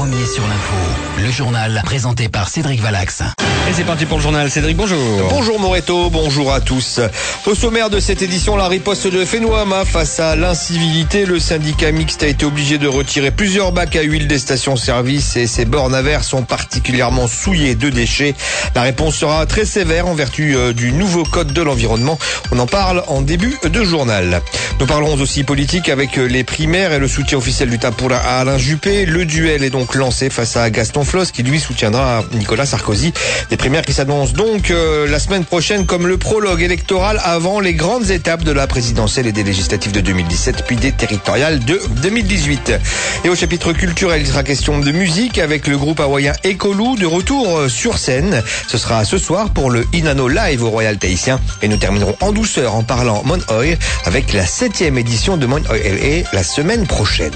premier sur l'info. Le journal présenté par Cédric Valax. Et c'est parti pour le journal. Cédric, bonjour. Bonjour Moreto, bonjour à tous. Au sommaire de cette édition, la riposte de Fenouama face à l'incivilité. Le syndicat mixte a été obligé de retirer plusieurs bacs à huile des stations-service et ses bornes à verre sont particulièrement souillées de déchets. La réponse sera très sévère en vertu du nouveau code de l'environnement. On en parle en début de journal. Nous parlerons aussi politique avec les primaires et le soutien officiel du Tapura à Alain Juppé. Le duel est donc lancé face à Gaston Flosse qui lui soutiendra Nicolas Sarkozy. Des primaires qui s'annoncent donc la semaine prochaine comme le prologue électoral avant les grandes étapes de la présidentielle et des législatives de 2017 puis des territoriales de 2018. Et au chapitre culturel, il sera question de musique avec le groupe hawaïen Ekolou de retour sur scène. Ce sera ce soir pour le Inano Live au Royal Tahitien et nous terminerons en douceur en parlant Mon Oil avec la 7e édition de Mon Oil la semaine prochaine.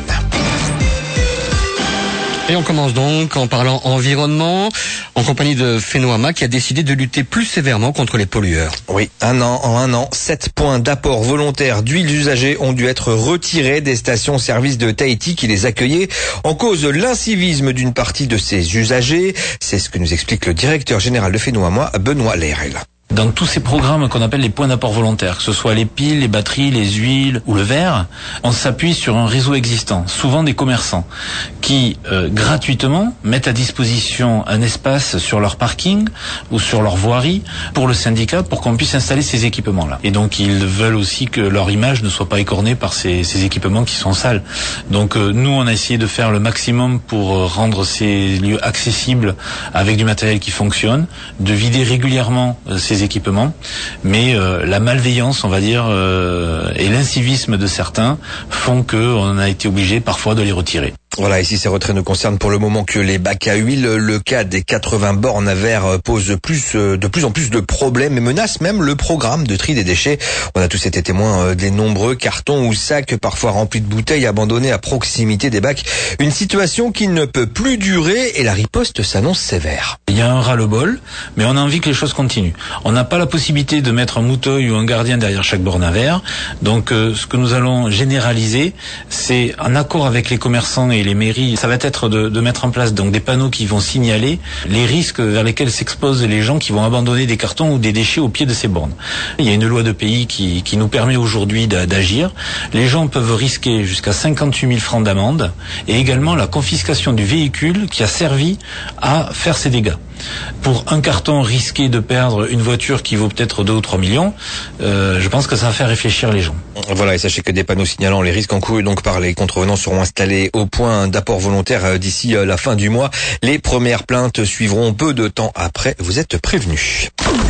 Et on commence donc en parlant environnement, en compagnie de Fenouama qui a décidé de lutter plus sévèrement contre les pollueurs. Oui, en un an, 7 points d'apport volontaire d'huiles usagées ont dû être retirés des stations-service de Tahiti qui les accueillaient en cause l'incivisme d'une partie de ces usagers. C'est ce que nous explique le directeur général de Fenouama, Benoît Lerel. Dans tous ces programmes qu'on appelle les points d'apport volontaire, que ce soit les piles, les batteries, les huiles ou le verre, on s'appuie sur un réseau existant, souvent des commerçants, qui gratuitement mettent à disposition un espace sur leur parking ou sur leur voirie pour le syndicat pour qu'on puisse installer ces équipements-là. Et donc ils veulent aussi que leur image ne soit pas écornée par ces équipements qui sont sales. Donc nous on a essayé de faire le maximum pour rendre ces lieux accessibles avec du matériel qui fonctionne, de vider régulièrement ces équipements, mais la malveillance, on va dire, et l'incivisme de certains font qu'on a été obligé parfois de les retirer. Voilà, ici ces retraits ne concernent pour le moment que les bacs à huile. Le cas des 80 bornes à verre pose de plus en plus de problèmes et menace même le programme de tri des déchets. On a tous été témoins des nombreux cartons ou sacs parfois remplis de bouteilles abandonnés à proximité des bacs. Une situation qui ne peut plus durer et la riposte s'annonce sévère. Il y a un ras-le-bol, mais on a envie que les choses continuent. On n'a pas la possibilité de mettre un mouteuil ou un gardien derrière chaque borne à verre. Donc ce que nous allons généraliser, c'est en accord avec les commerçants et les mairies, ça va être de mettre en place donc des panneaux qui vont signaler les risques vers lesquels s'exposent les gens qui vont abandonner des cartons ou des déchets au pied de ces bornes. Il y a une loi de pays qui nous permet aujourd'hui d'agir. Les gens peuvent risquer jusqu'à 58 000 francs d'amende et également la confiscation du véhicule qui a servi à faire ces dégâts. Pour un carton risqué de perdre une voiture qui vaut peut-être 2 ou 3 millions, je pense que ça va faire réfléchir les gens. Voilà, et sachez que des panneaux signalant les risques encourus donc par les contrevenants seront installés au point d'apport volontaire d'ici la fin du mois. Les premières plaintes suivront peu de temps après. Vous êtes prévenus.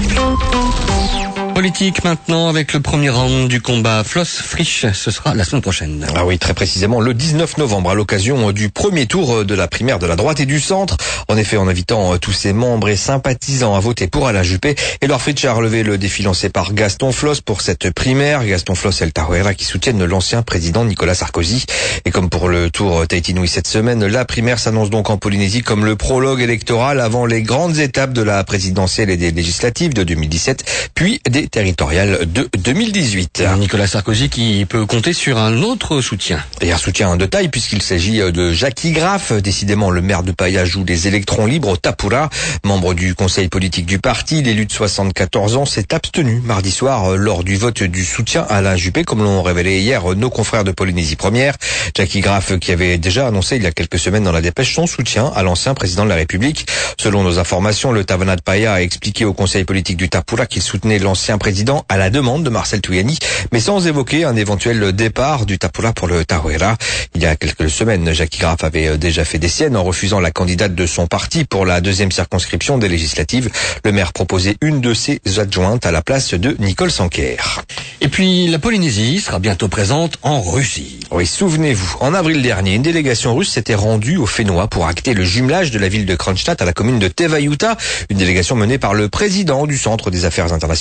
Politique maintenant avec le premier round du combat Flosse-Frisch, ce sera la semaine prochaine. Ah oui, très précisément le 19 novembre à l'occasion du premier tour de la primaire de la droite et du centre. En effet, en invitant tous ses membres et sympathisants à voter pour Alain Juppé, Édouard Frisch a relevé le défi lancé par Gaston Flosse pour cette primaire. Gaston Flosse et le Tahuera qui soutiennent l'ancien président Nicolas Sarkozy. Et comme pour le tour Tahiti Nui cette semaine, la primaire s'annonce donc en Polynésie comme le prologue électoral avant les grandes étapes de la présidentielle et des législatives de 2017, puis des territoriales de 2018. Nicolas Sarkozy qui peut compter sur un autre soutien. Et un soutien de taille puisqu'il s'agit de Jackie Graff. Décidément, le maire de Paia joue des électrons libres au Tapura. Membre du conseil politique du parti, l'élu de 74 ans s'est abstenu mardi soir lors du vote du soutien à Alain Juppé, comme l'ont révélé hier nos confrères de Polynésie Première. Jackie Graff qui avait déjà annoncé il y a quelques semaines dans la dépêche son soutien à l'ancien président de la République. Selon nos informations, le Tavanat de Paia a expliqué au conseil politique du Tapura qu'il soutenait l'ancien président à la demande de Marcel Touyani, mais sans évoquer un éventuel départ du Tapura pour le Tahuera. Il y a quelques semaines, Jackie Graff avait déjà fait des siennes en refusant la candidate de son parti pour la 2e circonscription des législatives. Le maire proposait une de ses adjointes à la place de Nicole Sanquer. Et puis la Polynésie sera bientôt présente en Russie. Oui, souvenez-vous, en avril dernier, une délégation russe s'était rendue au Fénois pour acter le jumelage de la ville de Kronstadt à la commune de Tevayuta, une délégation menée par le président du Centre des Affaires internationales et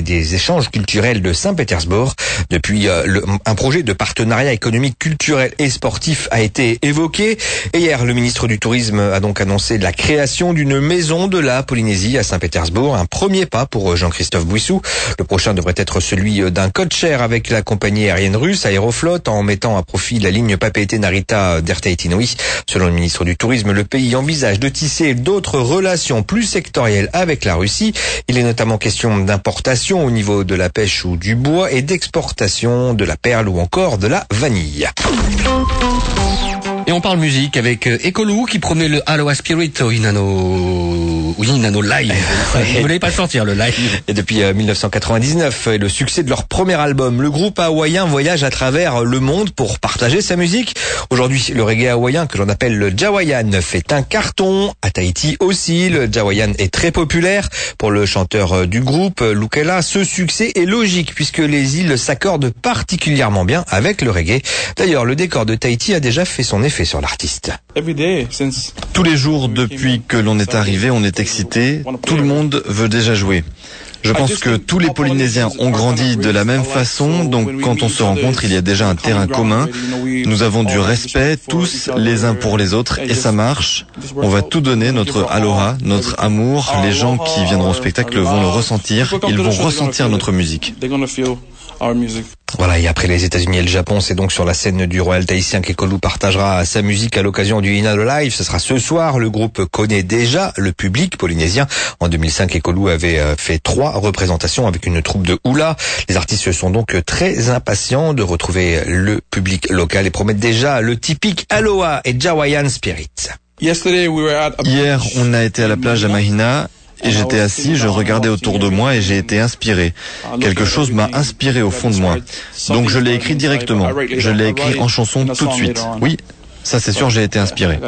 des échanges culturels de Saint-Pétersbourg. Depuis, un projet de partenariat économique, culturel et sportif a été évoqué. Et hier, le ministre du Tourisme a donc annoncé la création d'une maison de la Polynésie à Saint-Pétersbourg. Un premier pas pour Jean-Christophe Bouissou. Le prochain devrait être celui d'un code-share avec la compagnie aérienne russe Aeroflot, en mettant à profit la ligne Papeete-Narita d'Air Tahiti Nui. Selon le ministre du Tourisme, le pays envisage de tisser d'autres relations plus sectorielles avec la Russie. Il est notamment question d'importation au niveau de la pêche ou du bois et d'exportation de la perle ou encore de la vanille. Et on parle musique avec Ecolou qui promet le Aloha Spirit au Inano Live. Vous voulez pas le sortir, le live. Et depuis 1999 et le succès de leur premier album, le groupe hawaïen voyage à travers le monde pour partager sa musique. Aujourd'hui, le reggae hawaïen que l'on appelle le Jawayan fait un carton. À Tahiti aussi, le Jawayan est très populaire. Pour le chanteur du groupe, Lukela, ce succès est logique puisque les îles s'accordent particulièrement bien avec le reggae. D'ailleurs, le décor de Tahiti a déjà fait son effet sur l'artiste. Tous les jours depuis que l'on est arrivé, on est excité. Tout le monde veut déjà jouer. Je pense que tous les Polynésiens ont grandi de la même façon, donc quand on se rencontre, il y a déjà un terrain commun. Nous avons du respect, tous les uns pour les autres, et ça marche. On va tout donner, notre aloha, notre amour. Les gens qui viendront au spectacle vont le ressentir. Ils vont ressentir notre musique. Voilà, et après les États-Unis et le Japon, c'est donc sur la scène du Royal Tahitien qu'Ecolou partagera sa musique à l'occasion du Inalo Live. Ce sera ce soir. Le groupe connaît déjà le public polynésien. En 2005, Ecolou avait fait 3 représentations avec une troupe de hula. Les artistes sont donc très impatients de retrouver le public local et promettent déjà le typique Aloha et Jawayan Spirit. Hier, on a été à la plage à Mahina. Et j'étais assis, je regardais autour de moi et j'ai été inspiré. Quelque chose m'a inspiré au fond de moi. Donc je l'ai écrit directement. Je l'ai écrit en chanson tout de suite. Oui, ça c'est sûr, j'ai été inspiré.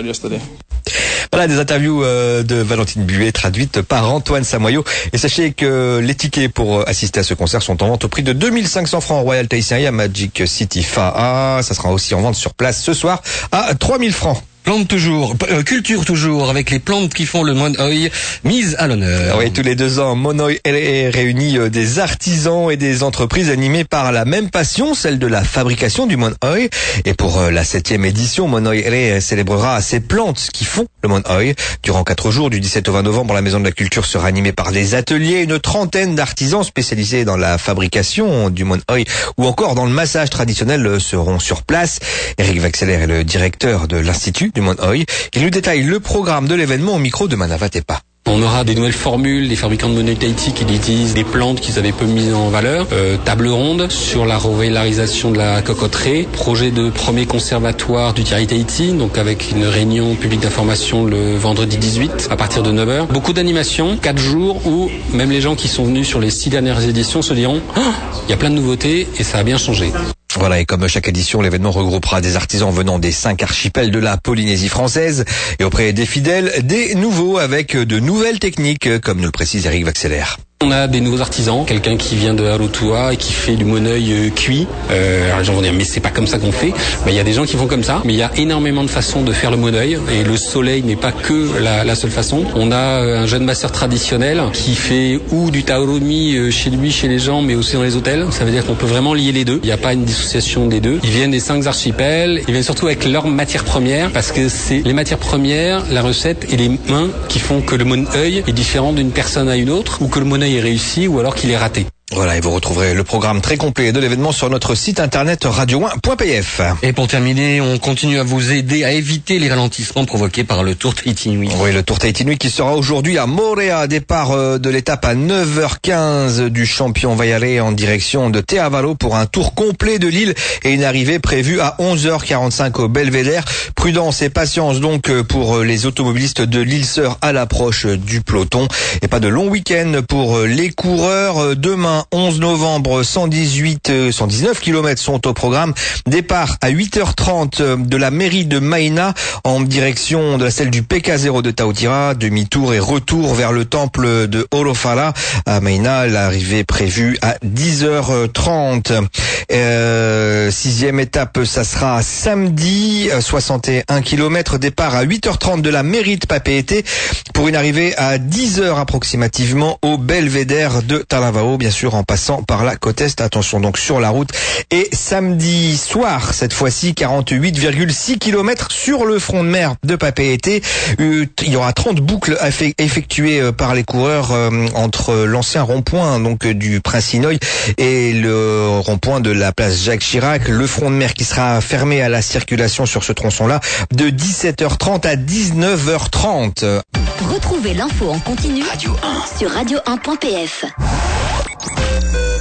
Voilà des interviews de Valentine Buet traduites par Antoine Samoyo. Et sachez que les tickets pour assister à ce concert sont en vente au prix de 2500 francs au Royal Tahitien et à Magic City Fa'a. Ça sera aussi en vente sur place ce soir à 3000 francs. Plantes toujours, culture toujours, avec les plantes qui font le Monoï, mise à l'honneur. Oui, tous les 2 ans, Monoï réunit des artisans et des entreprises animées par la même passion, celle de la fabrication du Monoï. Et pour la 7e édition, Monoï célébrera ces plantes qui font le Monoï. Durant 4 jours, du 17 au 20 novembre, la Maison de la Culture sera animée par des ateliers, une trentaine d'artisans spécialisés dans la fabrication du Monoï ou encore dans le massage traditionnel seront sur place. Eric Vaxeler est le directeur de l'Institut du Monoï. Il nous détaille le programme de l'événement au micro de Manava Tepa. On aura des nouvelles formules, des fabricants de Monoï Tahiti qui utilisent des plantes qu'ils avaient peu mises en valeur. Table ronde sur la revalorisation de la cocoterie. Projet de premier conservatoire du Thierry Tahiti, donc avec une réunion publique d'information le vendredi 18 à partir de 9h. Beaucoup d'animations, 4 jours où même les gens qui sont venus sur les 6 dernières éditions se diront il y a plein de nouveautés et ça a bien changé. Voilà, et comme chaque édition, l'événement regroupera des artisans venant des 5 archipels de la Polynésie française et auprès des fidèles, des nouveaux avec de nouvelles techniques, comme nous le précise Eric Vaxeler. On a des nouveaux artisans, quelqu'un qui vient de Arotua et qui fait du Monoï cuit. Alors les gens vont dire mais c'est pas comme ça qu'on fait. Il y a des gens qui font comme ça, mais il y a énormément de façons de faire le Monoï et le soleil n'est pas que la seule façon. On a un jeune masseur traditionnel qui fait ou du taurumi chez lui, chez les gens, mais aussi dans les hôtels. Ça veut dire qu'on peut vraiment lier les deux. Il n'y a pas une dissociation des deux. Ils viennent des 5 archipels, ils viennent surtout avec leurs matières premières parce que c'est les matières premières, la recette et les mains qui font que le Monoï est différent d'une personne à une autre ou que le Monoï est réussi ou alors qu'il est raté. Voilà, et vous retrouverez le programme très complet de l'événement sur notre site internet radio1.pf. Et pour terminer, on continue à vous aider à éviter les ralentissements provoqués par le Tour Tahiti Nui. Oui, le Tour Tahiti Nui qui sera aujourd'hui à Moorea, départ de l'étape à 9h15 du champion Vaiare en direction de Te Avalo pour un tour complet de l'île et une arrivée prévue à 11h45 au Belvédère. Prudence et patience donc pour les automobilistes de l'île Sœur à l'approche du peloton et pas de long week-end pour les coureurs. Demain 11 novembre, 119 km sont au programme. Départ à 8h30 de la mairie de Maïna en direction de la celle du PK0 de Taotira. Demi-tour et retour vers le temple de Orofara à Maïna. L'arrivée prévue à 10h30. 6e étape, ça sera samedi, 61 km. Départ à 8h30 de la mairie de Papeete pour une arrivée à 10h approximativement au Belvédère de Talavao. Bien sûr, sûr en passant par la côte est. Attention donc sur la route. Et samedi soir, cette fois-ci, 48,6 km sur le front de mer de Papeete. Il y aura 30 boucles effectuées par les coureurs entre l'ancien rond-point donc du Prince-Hinoï et le rond-point de la place Jacques Chirac. Le front de mer qui sera fermé à la circulation sur ce tronçon-là de 17h30 à 19h30. Retrouvez l'info en continu sur radio1.pf.